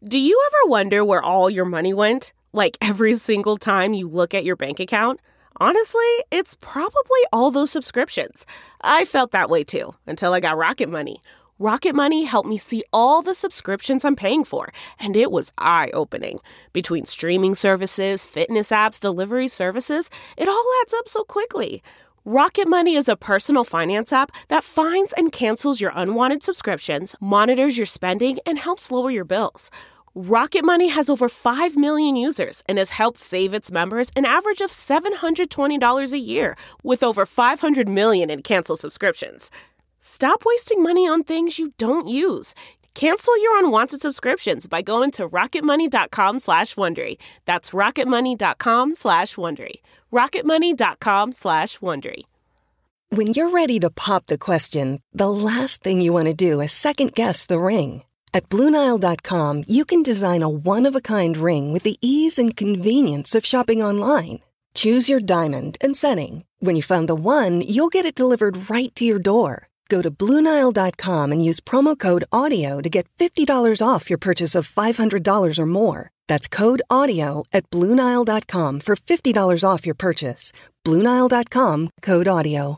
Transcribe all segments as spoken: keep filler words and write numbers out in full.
Do you ever wonder where all your money went? Like every single time you look at your bank account? Honestly, it's probably all those subscriptions. I felt that way too, until I got Rocket Money. Rocket Money helped me see all the subscriptions I'm paying for, and it was eye-opening. Between streaming services, fitness apps, delivery services, it all adds up so quickly. Rocket Money is a personal finance app that finds and cancels your unwanted subscriptions, monitors your spending, and helps lower your bills. Rocket Money has over five million users and has helped save its members an average of seven hundred twenty dollars a year, with over five hundred million in canceled subscriptions. Stop wasting money on things you don't use. Cancel your unwanted subscriptions by going to rocketmoney.com slash Wondery. That's rocketmoney.com slash Wondery. rocketmoney.com slash Wondery. When you're ready to pop the question, the last thing you want to do is second-guess the ring. At Blue Nile dot com, you can design a one-of-a-kind ring with the ease and convenience of shopping online. Choose your diamond and setting. When you find the one, you'll get it delivered right to your door. Go to Blue Nile dot com and use promo code AUDIO to get fifty dollars off your purchase of five hundred dollars or more. That's code AUDIO at Blue Nile dot com for fifty dollars off your purchase. Blue Nile dot com, code AUDIO.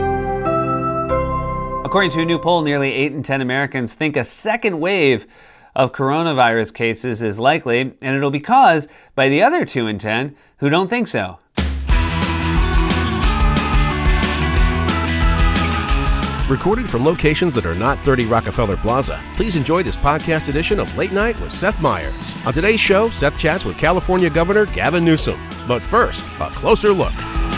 According to a new poll, nearly eight in ten Americans think a second wave of coronavirus cases is likely, and it'll be caused by the other two in ten who don't think so. Recorded from locations that are not thirty Rockefeller Plaza, please enjoy this podcast edition of Late Night with Seth Meyers. On today's show, Seth chats with California Governor Gavin Newsom. But first, a closer look.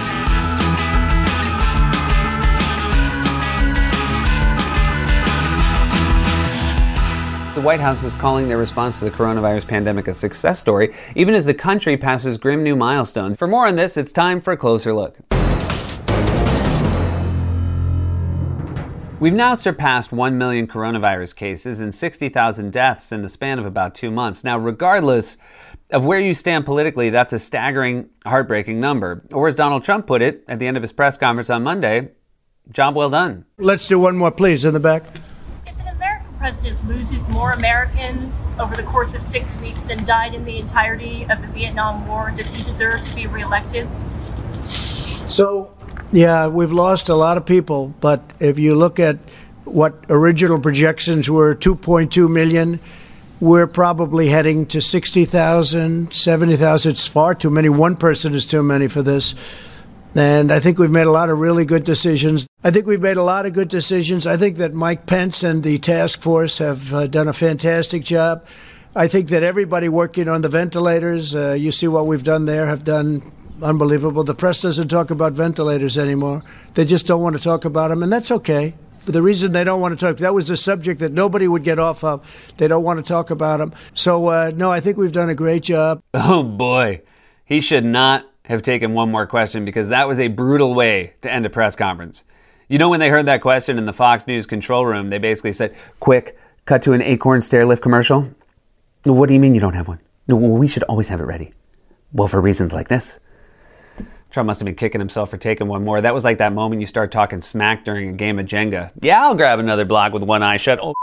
The White House is calling their response to the coronavirus pandemic a success story, even as the country passes grim new milestones. For more on this, it's time for a closer look. We've now surpassed one million coronavirus cases and sixty thousand deaths in the span of about two months. Now, regardless of where you stand politically, that's a staggering, heartbreaking number. Or as Donald Trump put it at the end of his press conference on Monday, job well done. Let's do one more, please, in the back. President loses more Americans over the course of six weeks than died in the entirety of the Vietnam War. Does he deserve to be reelected? So, yeah, we've lost a lot of people, but if you look at what original projections were, two point two million, we're probably heading to sixty thousand, seventy thousand. It's far too many. One person is too many for this. And I think we've made a lot of really good decisions. I think we've made a lot of good decisions. I think that Mike Pence and the task force have uh, done a fantastic job. I think that everybody working on the ventilators, uh, you see what we've done there, have done unbelievable. The press doesn't talk about ventilators anymore. They just don't want to talk about them, and that's okay. But the reason they don't want to talk, that was a subject that nobody would get off of. They don't want to talk about them. So, uh, no, I think we've done a great job. Oh, boy. He should not have taken one more question, because that was a brutal way to end a press conference. You know, when they heard that question in the Fox News control room, they basically said, quick, cut to an Acorn stair lift commercial. What do you mean you don't have one? No, well, we should always have it ready. Well, for reasons like this. Trump must have been kicking himself for taking one more. That was like that moment you start talking smack during a game of Jenga. Yeah, I'll grab another block with one eye shut. Oh.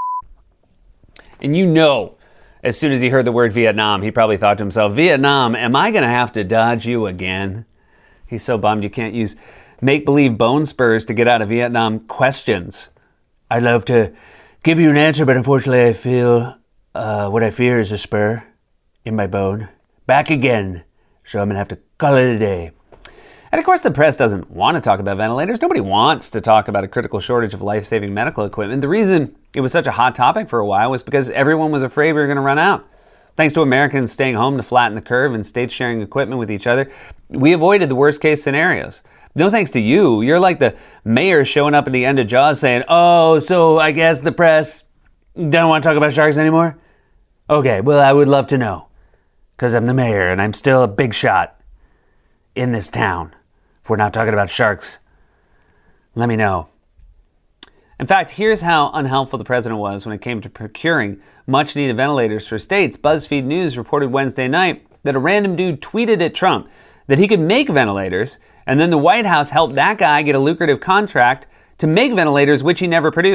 And you know, as soon as he heard the word Vietnam, he probably thought to himself, Vietnam, am I going to have to dodge you again? He's so bummed you can't use make-believe bone spurs to get out of Vietnam questions. I'd love to give you an answer, but unfortunately I feel uh, what I fear is a spur in my bone. Back again. So I'm going to have to call it a day. And of course the press doesn't want to talk about ventilators. Nobody wants to talk about a critical shortage of life-saving medical equipment. The reason it was such a hot topic for a while was because everyone was afraid we were going to run out. Thanks to Americans staying home to flatten the curve and states sharing equipment with each other, we avoided the worst-case scenarios. No thanks to you. You're like the mayor showing up at the end of Jaws saying, oh, so I guess the press don't want to talk about sharks anymore? Okay, well, I would love to know, because I'm the mayor and I'm still a big shot in this town. If we're not talking about sharks, let me know. In fact, here's how unhelpful the president was when it came to procuring much-needed ventilators for states. BuzzFeed News reported Wednesday night that a random dude tweeted at Trump that he could make ventilators, and then the White House helped that guy get a lucrative contract to make ventilators, which he never produced.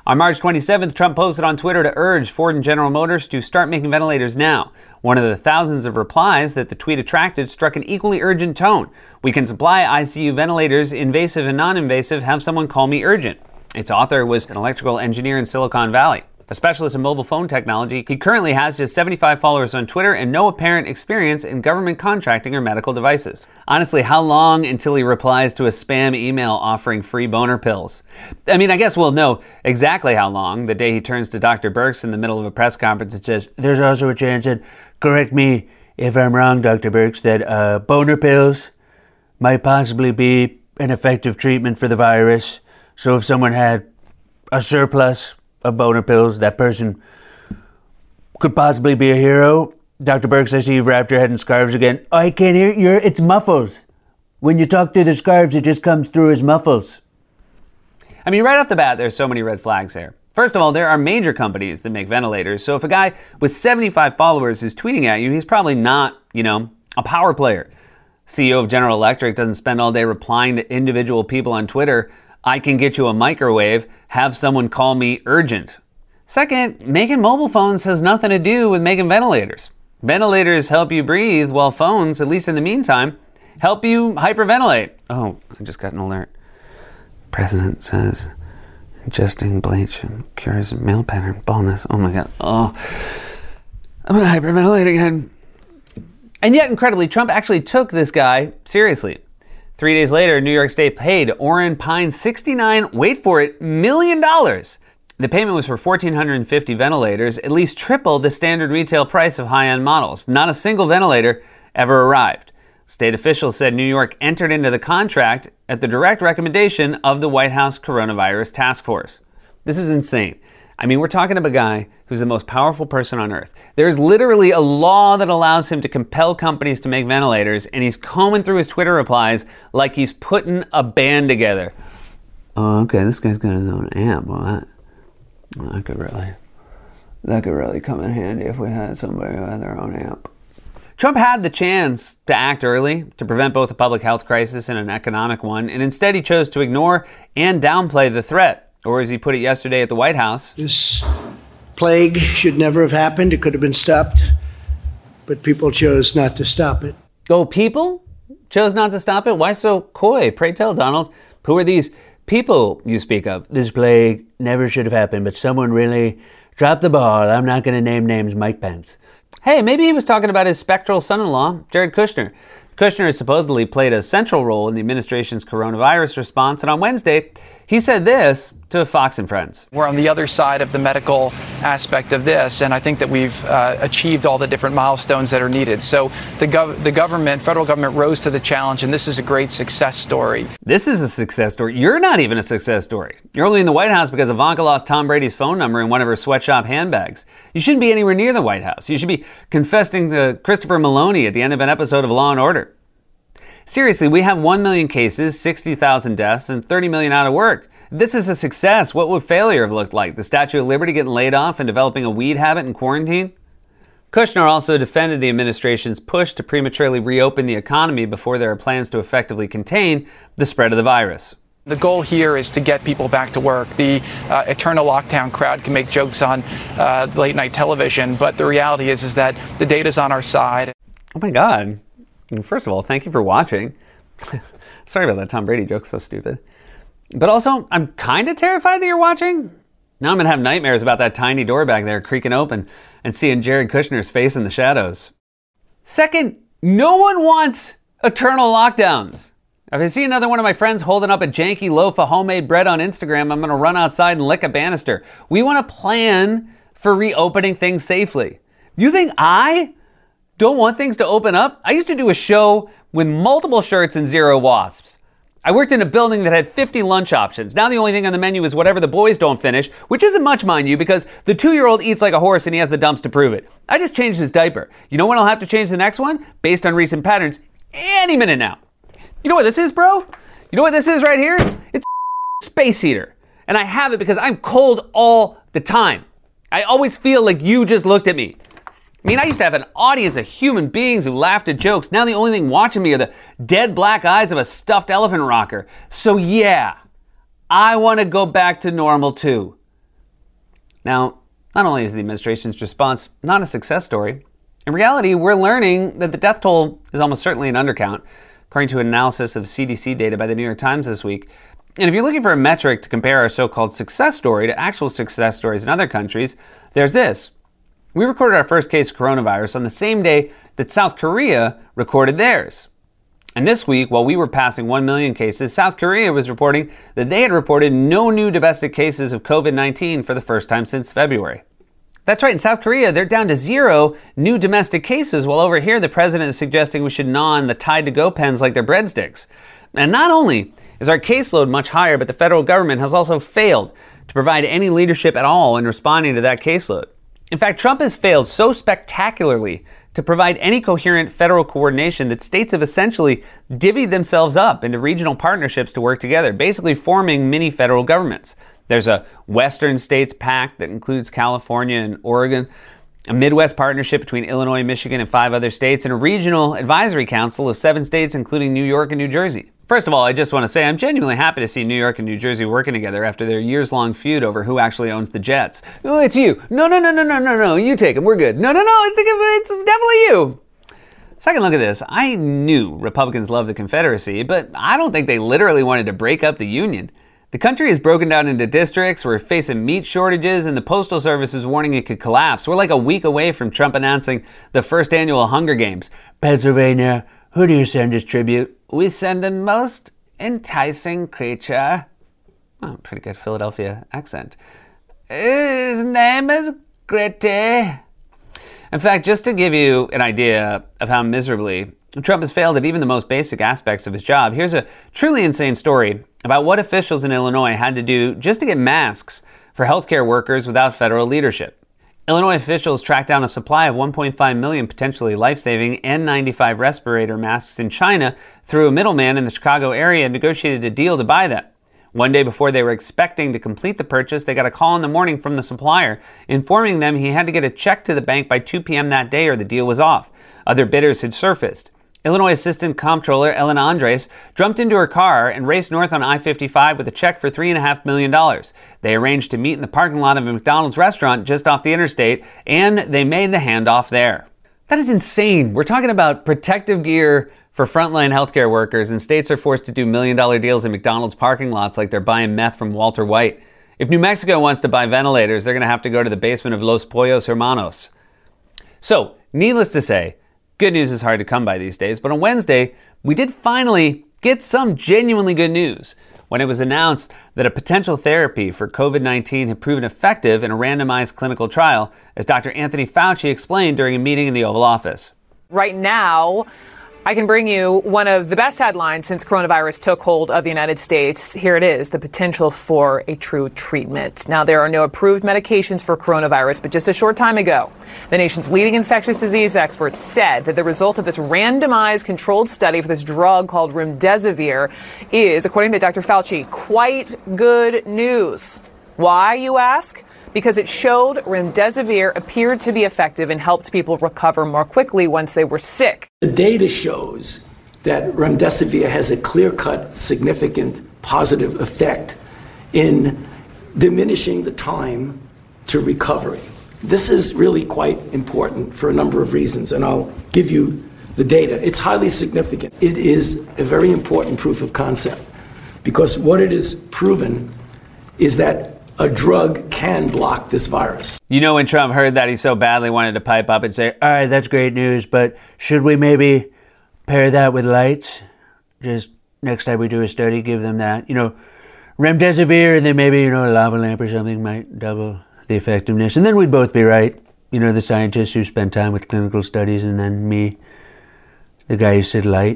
On March twenty-seventh, Trump posted on Twitter to urge Ford and General Motors to start making ventilators now. One of the thousands of replies that the tweet attracted struck an equally urgent tone. "We can supply I C U ventilators, invasive and non-invasive. Have someone call me urgent." Its author was an electrical engineer in Silicon Valley. A specialist in mobile phone technology, he currently has just seventy-five followers on Twitter and no apparent experience in government contracting or medical devices. Honestly, how long until he replies to a spam email offering free boner pills? I mean, I guess we'll know exactly how long the day he turns to Doctor Birx in the middle of a press conference and says, "There's also a chance that, correct me if I'm wrong, Doctor Birx, that uh, boner pills might possibly be an effective treatment for the virus. So if someone had a surplus of boner pills, that person could possibly be a hero." Doctor Birx, I see you've wrapped your head in scarves again. Oh, I can't hear you. It's muffles. When you talk through the scarves, it just comes through as muffles. I mean, right off the bat, there's so many red flags here. First of all, there are major companies that make ventilators, so if a guy with seventy-five followers is tweeting at you, he's probably not, you know, a power player. C E O of General Electric doesn't spend all day replying to individual people on Twitter, "I can get you a microwave, have someone call me urgent." Second, making mobile phones has nothing to do with making ventilators. Ventilators help you breathe, while phones, at least in the meantime, help you hyperventilate. Oh, I just got an alert. President says ingesting bleach cures male pattern baldness. Oh my God. Oh, I'm gonna hyperventilate again. And yet, incredibly, Trump actually took this guy seriously. Three days later, New York State paid Orrin Pine sixty-nine, wait for it, million dollars. The payment was for one thousand four hundred fifty ventilators, at least triple the standard retail price of high-end models. Not a single ventilator ever arrived. State officials said New York entered into the contract at the direct recommendation of the White House Coronavirus Task Force. This is insane. I mean, we're talking about a guy who's the most powerful person on earth. There's literally a law that allows him to compel companies to make ventilators, and he's combing through his Twitter replies like he's putting a band together. Oh, okay, this guy's got his own amp. Well, that, well, that could really, that could really come in handy if we had somebody who had their own amp. Trump had the chance to act early to prevent both a public health crisis and an economic one, and instead he chose to ignore and downplay the threat. Or as he put it yesterday at the White House, "This plague should never have happened. It could have been stopped, but people chose not to stop it." Oh, people chose not to stop it? Why so coy? Pray tell, Donald. Who are these people you speak of? "This plague never should have happened, but someone really dropped the ball. I'm not going to name names, Mike Pence." Hey, maybe he was talking about his spectral son-in-law, Jared Kushner. Kushner has supposedly played a central role in the administration's coronavirus response, and on Wednesday, he said this to Fox and Friends. "We're on the other side of the medical aspect of this, and I think that we've uh, achieved all the different milestones that are needed. So the, gov- the government, federal government, rose to the challenge, and this is a great success story." This is a success story. You're not even a success story. You're only in the White House because Ivanka lost Tom Brady's phone number in one of her sweatshop handbags. You shouldn't be anywhere near the White House. You should be confessing to Christopher Maloney at the end of an episode of Law and Order. Seriously, we have one million cases, sixty thousand deaths, and thirty million out of work. This is a success. What would failure have looked like? The Statue of Liberty getting laid off and developing a weed habit in quarantine? Kushner also defended the administration's push to prematurely reopen the economy before there are plans to effectively contain the spread of the virus. The goal here is to get people back to work. The uh, eternal lockdown crowd can make jokes on uh, late night television, but the reality is, is that the data's on our side. Oh my God. First of all, thank you for watching. Sorry about that Tom Brady joke, so stupid. But also, I'm kind of terrified that you're watching. Now I'm going to have nightmares about that tiny door back there creaking open and seeing Jared Kushner's face in the shadows. Second, no one wants eternal lockdowns. If I see another one of my friends holding up a janky loaf of homemade bread on Instagram, I'm going to run outside and lick a banister. We want to plan for reopening things safely. You think I don't want things to open up? I used to do a show with multiple shirts and zero wasps. I worked in a building that had fifty lunch options. Now the only thing on the menu is whatever the boys don't finish, which isn't much, mind you, because the two-year-old eats like a horse and he has the dumps to prove it. I just changed his diaper. You know when I'll have to change the next one? Based on recent patterns, any minute now. You know what this is, bro? You know what this is right here? It's a space heater. And I have it because I'm cold all the time. I always feel like you just looked at me. I mean, I used to have an audience of human beings who laughed at jokes. Now the only thing watching me are the dead black eyes of a stuffed elephant rocker. So yeah, I want to go back to normal too. Now, not only is the administration's response not a success story, in reality, we're learning that the death toll is almost certainly an undercount, according to an analysis of C D C data by the New York Times this week. And if you're looking for a metric to compare our so-called success story to actual success stories in other countries, there's this. We recorded our first case of coronavirus on the same day that South Korea recorded theirs. And this week, while we were passing one million cases, South Korea was reporting that they had reported no new domestic cases of covid nineteen for the first time since February. That's right, in South Korea, they're down to zero new domestic cases, while over here the president is suggesting we should gnaw on the Tide-to-Go pens like they're breadsticks. And not only is our caseload much higher, but the federal government has also failed to provide any leadership at all in responding to that caseload. In fact, Trump has failed so spectacularly to provide any coherent federal coordination that states have essentially divvied themselves up into regional partnerships to work together, basically forming mini federal governments. There's a Western States Pact that includes California and Oregon, a Midwest partnership between Illinois, Michigan, and five other states, and a regional advisory council of seven states, including New York and New Jersey. First of all, I just want to say I'm genuinely happy to see New York and New Jersey working together after their years-long feud over who actually owns the Jets. Oh, it's you. No, no, no, no, no, no, no. You take them. We're good. No, no, no. I think it's definitely you. Second look at this. I knew Republicans love the Confederacy, but I don't think they literally wanted to break up the Union. The country is broken down into districts. We're facing meat shortages, and the Postal Service is warning it could collapse. We're like a week away from Trump announcing the first annual Hunger Games. Pennsylvania, who do you send as tribute? We send a most enticing creature. Oh, pretty good Philadelphia accent. His name is Gritty. In fact, just to give you an idea of how miserably Trump has failed at even the most basic aspects of his job, here's a truly insane story about what officials in Illinois had to do just to get masks for healthcare workers without federal leadership. Illinois officials tracked down a supply of one point five million potentially life-saving N ninety-five respirator masks in China through a middleman in the Chicago area and negotiated a deal to buy them. One day before they were expecting to complete the purchase, they got a call in the morning from the supplier informing them he had to get a check to the bank by two p.m. that day or the deal was off. Other bidders had surfaced. Illinois Assistant Comptroller Ellen Andres jumped into her car and raced north on I fifty-five with a check for three point five million dollars. They arranged to meet in the parking lot of a McDonald's restaurant just off the interstate, and they made the handoff there. That is insane. We're talking about protective gear for frontline healthcare workers, and states are forced to do million-dollar deals in McDonald's parking lots like they're buying meth from Walter White. If New Mexico wants to buy ventilators, they're going to have to go to the basement of Los Pollos Hermanos. So, needless to say, good news is hard to come by these days, but on Wednesday, we did finally get some genuinely good news when it was announced that a potential therapy for covid nineteen had proven effective in a randomized clinical trial, as Doctor Anthony Fauci explained during a meeting in the Oval Office. Right now, I can bring you one of the best headlines since coronavirus took hold of the United States. Here it is, the potential for a true treatment. Now, there are no approved medications for coronavirus, but just a short time ago, the nation's leading infectious disease experts said that the result of this randomized controlled study for this drug called remdesivir is, according to Doctor Fauci, quite good news. Why, you ask? Because it showed remdesivir appeared to be effective and helped people recover more quickly once they were sick. The data shows that remdesivir has a clear-cut, significant positive effect in diminishing the time to recovery. This is really quite important for a number of reasons, and I'll give you the data. It's highly significant. It is a very important proof of concept, because what it is proven is that a drug can block this virus. You know, when Trump heard that, he so badly wanted to pipe up and say, all right, that's great news, but should we maybe pair that with lights? Just next time we do a study, give them that. You know, remdesivir and then maybe, you know, a lava lamp or something might double the effectiveness. And then we'd both be right. You know, the scientists who spend time with clinical studies, and then me, the guy who said light.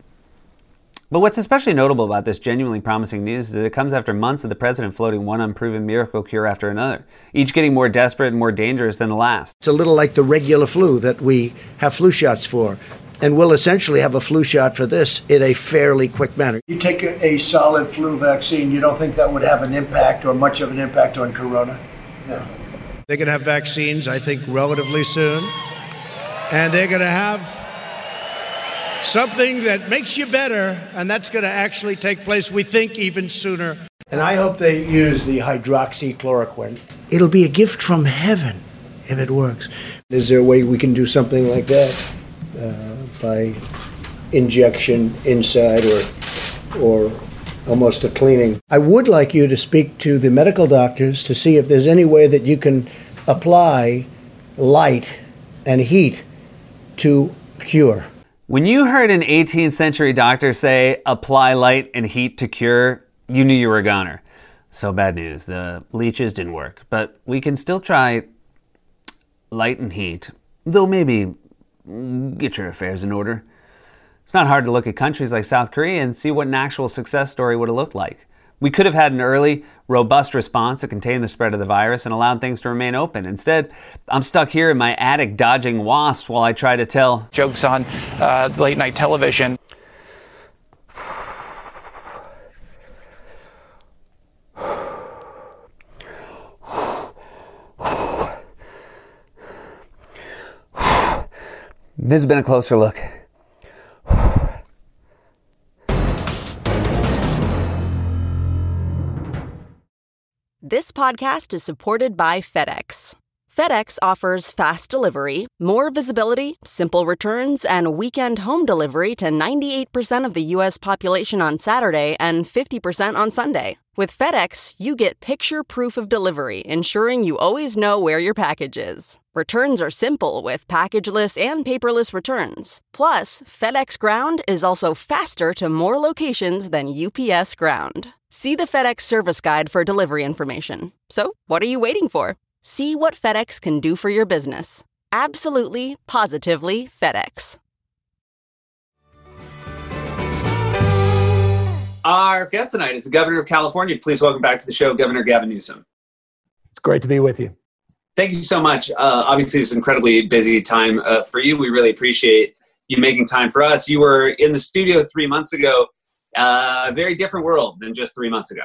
But what's especially notable about this genuinely promising news is that it comes after months of the president floating one unproven miracle cure after another, each getting more desperate and more dangerous than the last. It's a little like the regular flu that we have flu shots for, and we'll essentially have a flu shot for this in a fairly quick manner. You take a, a solid flu vaccine, you don't think that would have an impact or much of an impact on corona? No. They're going to have vaccines, I think, relatively soon, and they're going to have something that makes you better, and that's going to actually take place, we think, even sooner. And I hope they use the hydroxychloroquine it'll be a gift from heaven if it works. Is there a way we can do something like that uh, by injection inside or or almost a cleaning? I would like you to speak to the medical doctors to see if there's any way that you can apply light and heat to cure. When you heard an eighteenth century doctor say, apply light and heat to cure, you knew you were a goner. So bad news, the leeches didn't work. But we can still try light and heat, though maybe get your affairs in order. It's not hard to look at countries like South Korea and see what an actual success story would have looked like. We could have had an early, robust response that contained the spread of the virus and allowed things to remain open. Instead, I'm stuck here in my attic dodging wasps while I try to tell jokes on uh, late night television. This has been a closer look. This podcast is supported by FedEx. FedEx offers fast delivery, more visibility, simple returns, and weekend home delivery to ninety-eight percent of the U S population on Saturday and fifty percent on Sunday. With FedEx, you get picture proof of delivery, ensuring you always know where your package is. Returns are simple with packageless and paperless returns. Plus, FedEx Ground is also faster to more locations than U P S Ground. See the FedEx service guide for delivery information. So, what are you waiting for? See what FedEx can do for your business. Absolutely, positively FedEx. Our guest tonight is the Governor of California. Please welcome back to the show, Governor Gavin Newsom. It's great to be with you. Thank you so much. Uh, obviously, it's an incredibly busy time uh, for you. We really appreciate you making time for us. You were in the studio three months ago. Uh, a very different world than just three months ago.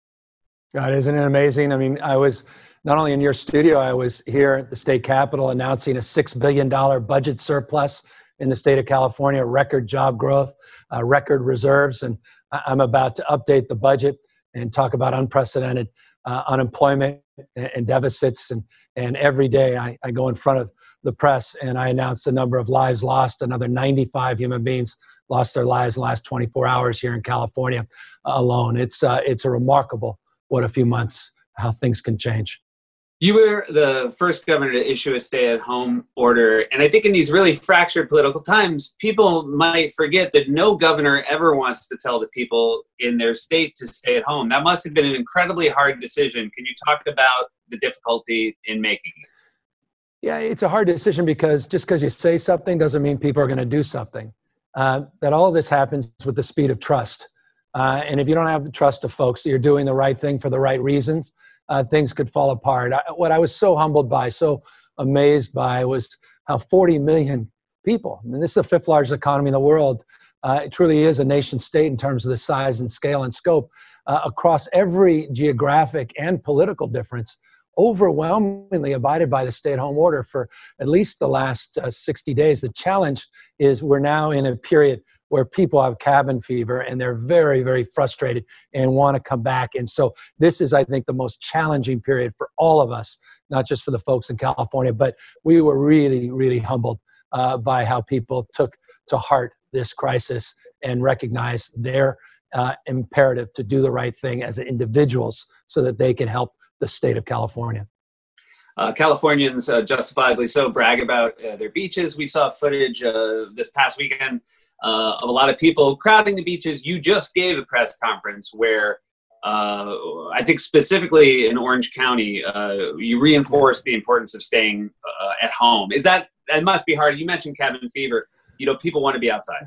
God, isn't it amazing? I mean, I was not only in your studio, I was here at the state capitol announcing a six billion dollars budget surplus in the state of California, record job growth, uh, record reserves. And I'm about to update the budget and talk about unprecedented uh, unemployment and, and deficits. And, and every day I, I go in front of the press and I announce the number of lives lost. Another ninety-five human beings lost their lives in the last twenty-four hours here in California alone. It's uh, it's a remarkable, what a few months, how things can change. You were the first governor to issue a stay-at-home order. And I think in these really fractured political times, people might forget that no governor ever wants to tell the people in their state to stay at home. That must have been an incredibly hard decision. Can you talk about the difficulty in making it? Yeah, it's a hard decision because just because you say something doesn't mean people are going to do something. Uh, that all of this happens with the speed of trust. Uh, and if you don't have the trust of folks that you're doing the right thing for the right reasons, uh, things could fall apart. I, what I was so humbled by, so amazed by, was how forty million people, I mean, this is the fifth largest economy in the world. Uh, it truly is a nation state in terms of the size and scale and scope uh, across every geographic and political difference, overwhelmingly abided by the stay-at-home order for at least the last uh, sixty days. The challenge is we're now in a period where people have cabin fever and they're very, very frustrated and want to come back. And so this is, I think, the most challenging period for all of us, not just for the folks in California, but we were really, really humbled uh, by how people took to heart this crisis and recognized their uh, imperative to do the right thing as individuals so that they can help the state of California. Uh, Californians, uh, justifiably so, brag about uh, their beaches. We saw footage uh, this past weekend uh, of a lot of people crowding the beaches. You just gave a press conference where uh, I think specifically in Orange County, uh, you reinforced the importance of staying uh, at home. Is that, that must be hard. You mentioned cabin fever. You know, people want to be outside.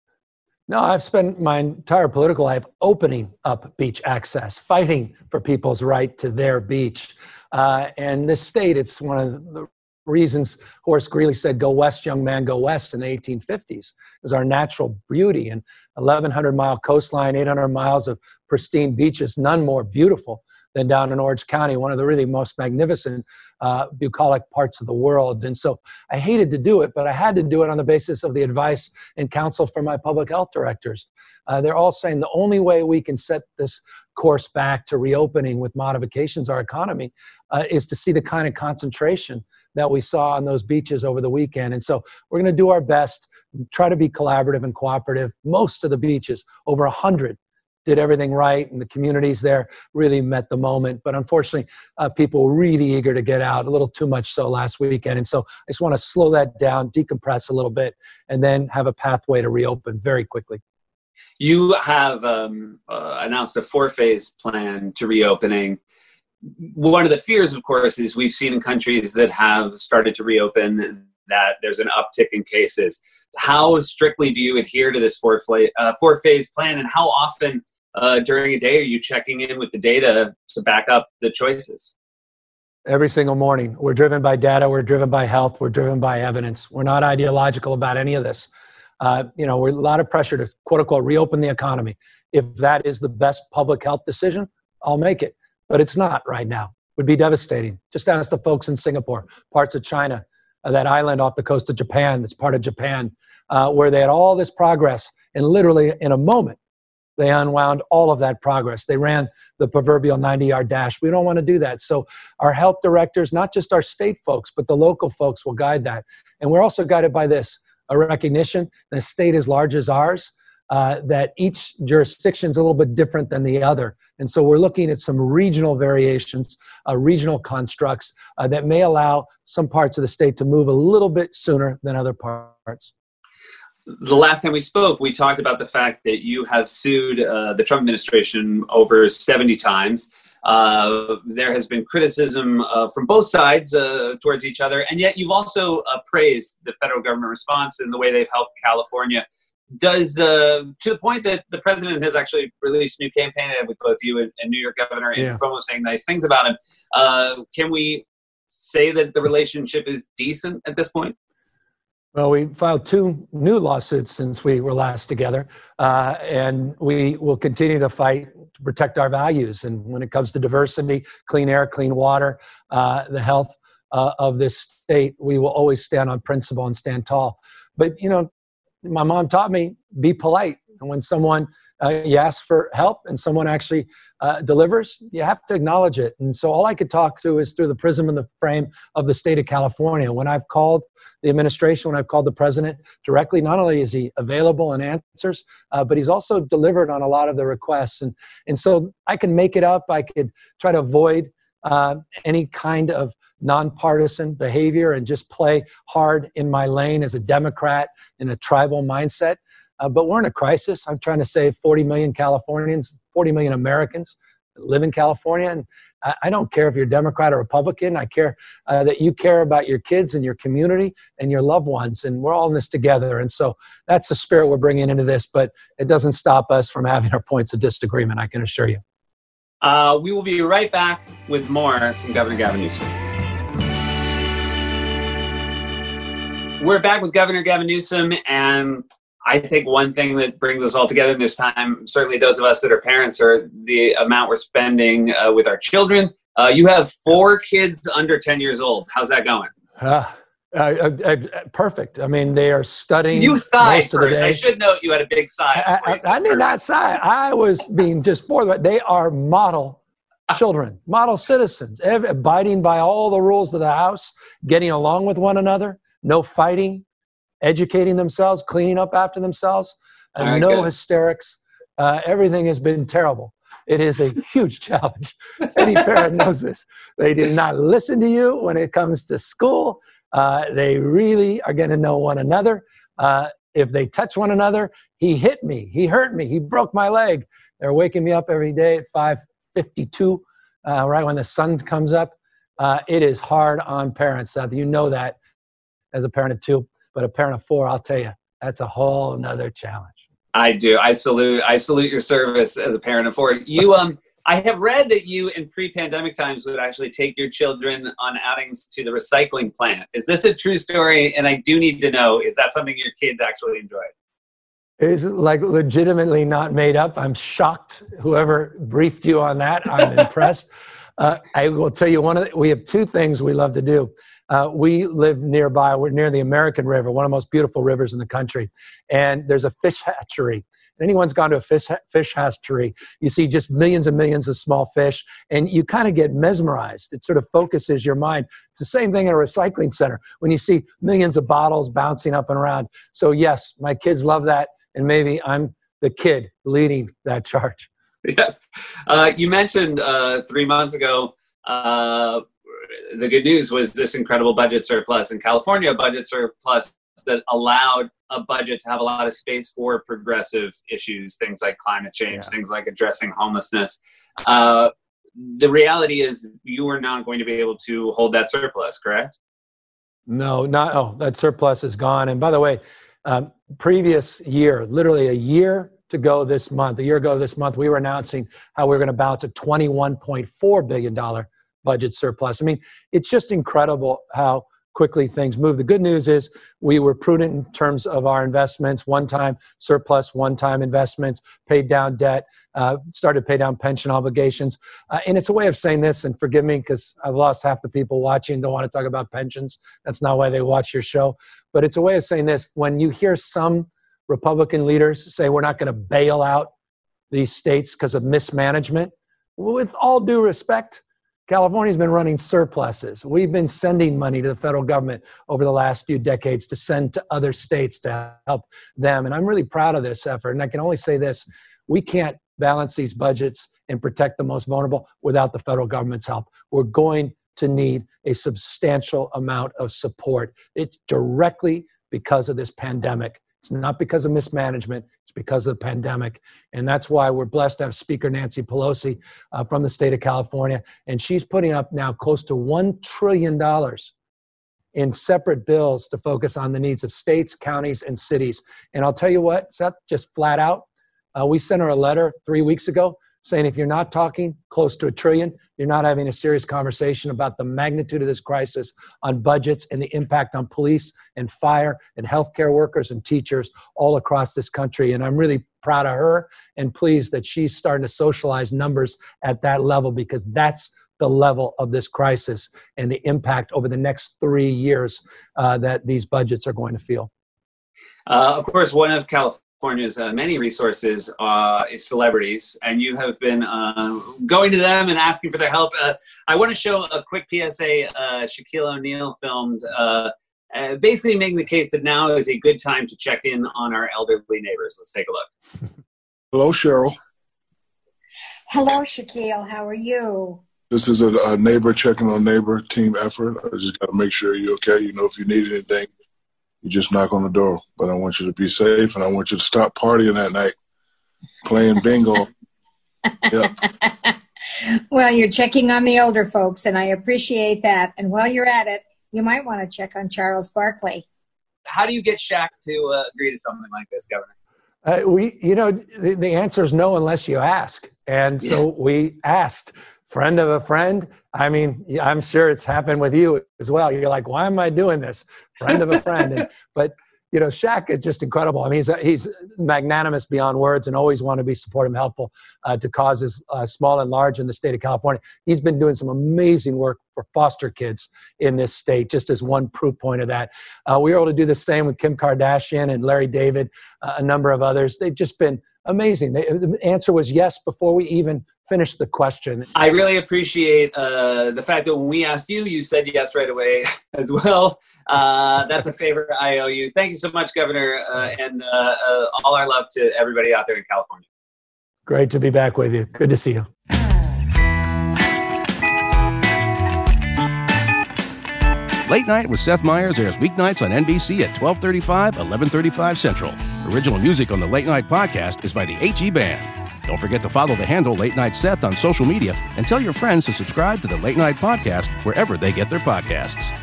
No, I've spent my entire political life opening up beach access, fighting for people's right to their beach. Uh, and this state, it's one of the reasons Horace Greeley said, "Go west, young man, go west," in the eighteen fifties. It was our natural beauty, and eleven hundred mile coastline, eight hundred miles of pristine beaches, none more beautiful than down in Orange County, one of the really most magnificent uh, bucolic parts of the world. And so I hated to do it, but I had to do it on the basis of the advice and counsel from my public health directors. Uh, they're all saying the only way we can set this course back to reopening with modifications our economy uh, is to see the kind of concentration that we saw on those beaches over the weekend. And so we're going to do our best, try to be collaborative and cooperative. Most of the beaches, over one hundred, did everything right, and the communities there really met the moment. But unfortunately, uh, people were really eager to get out, a little too much so last weekend. And so I just want to slow that down, decompress a little bit, and then have a pathway to reopen very quickly. You have um, uh, announced a four-phase plan to reopening. One of the fears, of course, is we've seen in countries that have started to reopen that there's an uptick in cases. How strictly do you adhere to this four, uh, four-phase plan, and how often uh, during a day are you checking in with the data to back up the choices? Every single morning. We're driven by data. We're driven by health. We're driven by evidence. We're not ideological about any of this. Uh, you know, we're a lot of pressure to, quote unquote, reopen the economy. If that is the best public health decision, I'll make it. But it's not right now. It would be devastating. Just ask the folks in Singapore, parts of China, uh, that island off the coast of Japan that's part of Japan, uh, where they had all this progress. And literally in a moment, they unwound all of that progress. They ran the proverbial ninety-yard dash. We don't want to do that. So our health directors, not just our state folks, but the local folks will guide that. And we're also guided by this, a recognition in a state as large as ours, uh, that each jurisdiction is a little bit different than the other. And so we're looking at some regional variations, uh, regional constructs uh, that may allow some parts of the state to move a little bit sooner than other parts. The last time we spoke, we talked about the fact that you have sued uh, the Trump administration over seventy times. Uh, there has been criticism uh, from both sides uh, towards each other, and yet you've also uh, praised the federal government response and the way they've helped California. Does, uh, to the point that the president has actually released a new campaign ad with both you and, and New York Governor yeah. Cuomo saying nice things about him. Uh, can we say that the relationship is decent at this point? Well, we filed two new lawsuits since we were last together, uh, and we will continue to fight to protect our values. And when it comes to diversity, clean air, clean water, uh, the health uh, of this state, we will always stand on principle and stand tall. But, you know, my mom taught me, be polite. And when someone, uh, you ask for help and someone actually uh, delivers, you have to acknowledge it. And so all I could talk to is through the prism and the frame of the state of California. When I've called the administration, when I've called the president directly, not only is he available and answers, uh, but he's also delivered on a lot of the requests. And, and so I can make it up. I could try to avoid uh, any kind of nonpartisan behavior and just play hard in my lane as a Democrat in a tribal mindset. Uh, but we're in a crisis. I'm trying to save forty million Californians, forty million Americans that live in California. And I, I don't care if you're Democrat or Republican. I care uh, that you care about your kids and your community and your loved ones. And we're all in this together. And so that's the spirit we're bringing into this. But it doesn't stop us from having our points of disagreement, I can assure you. Uh, we will be right back with more from Governor Gavin Newsom. We're back with Governor Gavin Newsom, and I think one thing that brings us all together this time, certainly those of us that are parents, are the amount we're spending uh, with our children. Uh, you have four kids under ten years old. How's that going? Uh, uh, uh, uh, perfect. I mean, they are studying. You sighed most of the first. day. I should note you had a big sigh. I, I, I did not sigh. I was being just bored. They are model children, model citizens, every, abiding by all the rules of the house, getting along with one another, no fighting, educating themselves, cleaning up after themselves, and right, no good. hysterics. Uh, everything has been terrible. It is a huge challenge. Any parent knows this. They do not listen to you when it comes to school. Uh, they really are going to know one another. Uh, if they touch one another, he hit me, he hurt me, he broke my leg. They're waking me up every day at five fifty-two, uh, right when the sun comes up. Uh, it is hard on parents. Uh, you know that as a parent of two. But a parent of four, I'll tell you, that's a whole nother challenge. I do. I salute. I salute your service as a parent of four. You, um, I have read that you, in pre-pandemic times, would actually take your children on outings to the recycling plant. Is this a true story? And I do need to know: is that something your kids actually enjoy? is like legitimately not made up. I'm shocked. Whoever briefed you on that, I'm impressed. Uh, I will tell you one of the, we have two things we love to do. Uh, we live nearby. We're near the American River, one of the most beautiful rivers in the country. And there's a fish hatchery. Anyone's gone to a fish, fish hatchery, you see just millions and millions of small fish, and you kind of get mesmerized. It sort of focuses your mind. It's the same thing in a recycling center when you see millions of bottles bouncing up and around. So yes, my kids love that, and maybe I'm the kid leading that charge. Yes. Uh, you mentioned uh, three months ago, uh, the good news was this incredible budget surplus in California, a budget surplus that allowed a budget to have a lot of space for progressive issues, things like climate change, yeah. things like addressing homelessness. Uh, the reality is you are not going to be able to hold that surplus, correct? No, not, oh, that surplus is gone. And by the way, um, previous year, literally a year to go this month, a year ago this month, we were announcing how we were going to balance a twenty-one point four billion dollars budget surplus. I mean, it's just incredible how quickly things move. The good news is we were prudent in terms of our investments, one-time surplus, one-time investments, paid down debt, uh, started to pay down pension obligations. Uh, and it's a way of saying this, and forgive me because I've lost half the people watching, don't want to talk about pensions. That's not why they watch your show. But it's a way of saying this. When you hear some Republican leaders say we're not going to bail out these states because of mismanagement, with all due respect, California's been running surpluses. We've been sending money to the federal government over the last few decades to send to other states to help them. And I'm really proud of this effort. And I can only say this, we can't balance these budgets and protect the most vulnerable without the federal government's help. We're going to need a substantial amount of support. It's directly because of this pandemic. It's not because of mismanagement. It's because of the pandemic. And that's why we're blessed to have Speaker Nancy Pelosi uh, from the state of California. And she's putting up now close to one trillion dollars in separate bills to focus on the needs of states, counties, and cities. And I'll tell you what, Seth, just flat out, uh, we sent her a letter three weeks ago saying if you're not talking close to a trillion, you're not having a serious conversation about the magnitude of this crisis on budgets and the impact on police and fire and healthcare workers and teachers all across this country. And I'm really proud of her and pleased that she's starting to socialize numbers at that level, because that's the level of this crisis and the impact over the next three years uh, that these budgets are going to feel. Uh, of course, one of California's California's uh, many resources uh, is celebrities, and you have been uh, going to them and asking for their help. Uh, I want to show a quick P S A uh, Shaquille O'Neal filmed, uh, uh, basically making the case that now is a good time to check in on our elderly neighbors. Let's take a look. Hello, Cheryl. Hello, Shaquille. How are you? This is a, a neighbor checking on neighbor team effort. I just got to make sure you're okay. You know, if you need anything, you just knock on the door. But I want you to be safe, and I want you to stop partying that night, playing bingo. Yep. Well, you're checking on the older folks, and I appreciate that. And while you're at it, you might want to check on Charles Barkley. How do you get Shaq to uh, agree to something like this, Governor? Uh, we, you know, the, the answer is no unless you ask. And so yeah. we asked. Friend of a friend. I mean, I'm sure it's happened with you as well. You're like, why am I doing this? Friend of a friend. And, but, you know, Shaq is just incredible. I mean, he's, he's magnanimous beyond words and always want to be supportive and helpful uh, to causes uh, small and large in the state of California. He's been doing some amazing work for foster kids in this state, just as one proof point of that. Uh, we were able to do the same with Kim Kardashian and Larry David, uh, a number of others. They've just been amazing. They, the answer was yes before we even finished the question. I really appreciate uh, the fact that when we asked you, you said yes right away as well. Uh, that's a favor I owe you. Thank you so much, Governor, uh, and uh, uh, all our love to everybody out there in California. Great to be back with you. Good to see you. Late Night with Seth Meyers airs weeknights on N B C at twelve thirty-five, eleven thirty-five Central. Original music on the Late Night podcast is by the H E Band. Don't forget to follow the handle Late Night Seth on social media and tell your friends to subscribe to the Late Night podcast wherever they get their podcasts.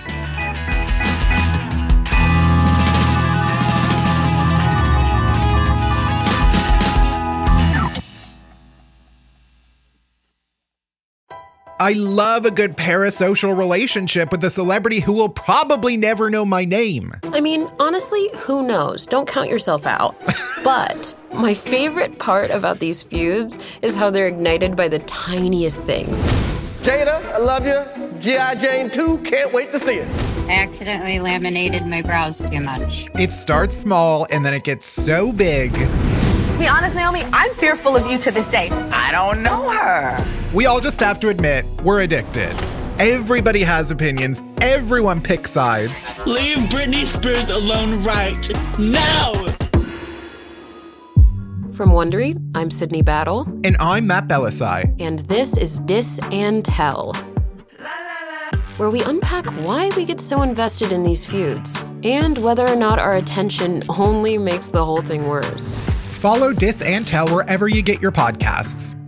I love a good parasocial relationship with a celebrity who will probably never know my name. I mean, honestly, who knows? Don't count yourself out. But my favorite part about these feuds is how they're ignited by the tiniest things. Jada, I love you. G I. Jane two, can't wait to see it. I accidentally laminated my brows too much. It starts small and then it gets so big. To be honest, Naomi, I'm fearful of you to this day. I don't know her. We all just have to admit, we're addicted. Everybody has opinions. Everyone picks sides. Leave Britney Spears alone right now. From Wondery, I'm Sydney Battle. And I'm Matt Belisai. And this is Dis and Tell, where we unpack why we get so invested in these feuds and whether or not our attention only makes the whole thing worse. Follow Dis and Tell wherever you get your podcasts.